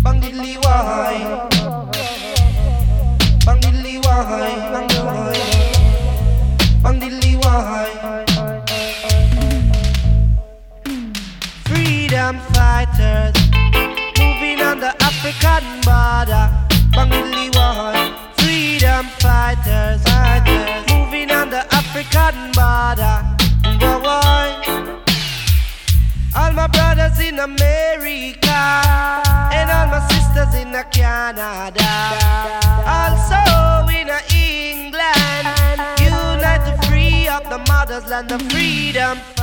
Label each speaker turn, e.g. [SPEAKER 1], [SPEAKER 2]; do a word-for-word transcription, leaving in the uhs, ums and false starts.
[SPEAKER 1] bang diddly why, bang diddly why, bang why, bang diddly why. Freedom fighters moving on the African border, bang diddly why. Freedom fighters, fighters moving on the African border, why why. All my brothers in America and all my sisters in Canada, also in England, unite to free up the mother's land, the freedom